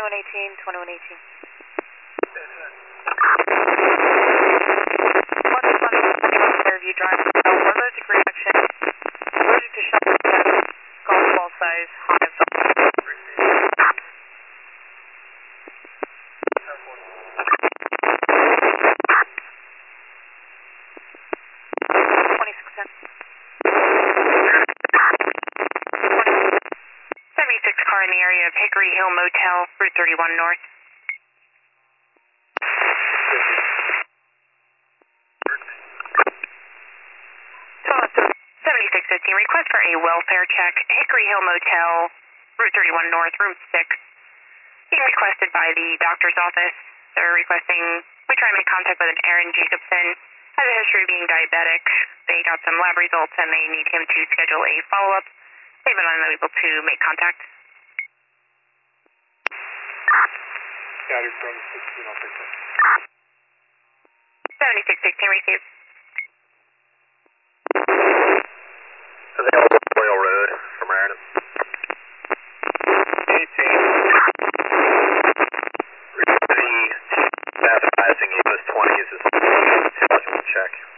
2118, 2118. Fairview Drive, allergic reaction, allergic to shot test, golf ball size, high of 76 car in the area of Hickory Hill Motel, Route 31 North. 7615, request for a welfare check, Hickory Hill Motel, Route 31 North, room 6. Being requested by the doctor's office. They're requesting we try to make contact with an Aaron Jacobson. Has a history of being diabetic. They got some lab results and they need him to schedule a follow-up. They've been unable to make contact. Scattered from 16, I'll take that. 7616 received. Available Royal Road from Raritan. 18. The pathizing EOS 20s is too much of a check.